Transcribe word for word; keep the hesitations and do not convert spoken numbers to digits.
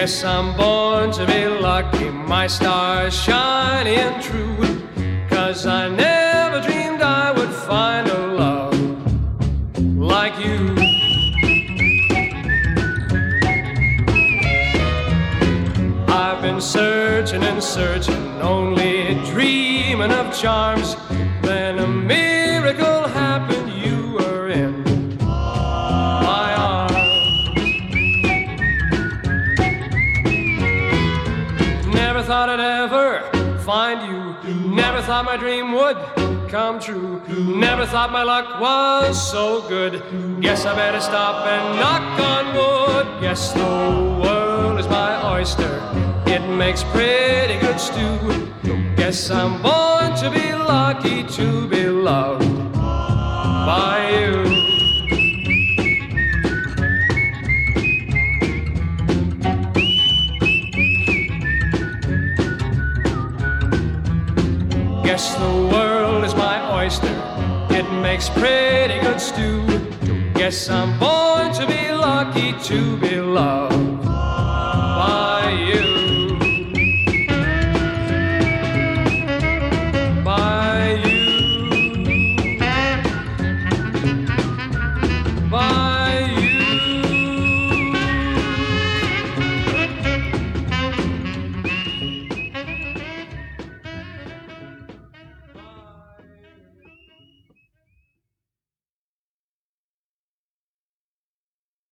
Guess I'm born to be lucky, my stars shining true. 'Cause I never dreamed I would find a love like you. I've been searching and searching, only dreaming of charms. Then a miracle happened, you were in my arms. Never thought I'd ever find you. Never thought my dream would come true. Never thought my luck was so good. Guess I better stop and knock on wood. Guess the world is my oyster, it makes pretty good stew. Guess I'm born to be lucky, to be loved by you. Guess the world is my oyster, it makes pretty good stew. Guess I'm born to be lucky, to be loved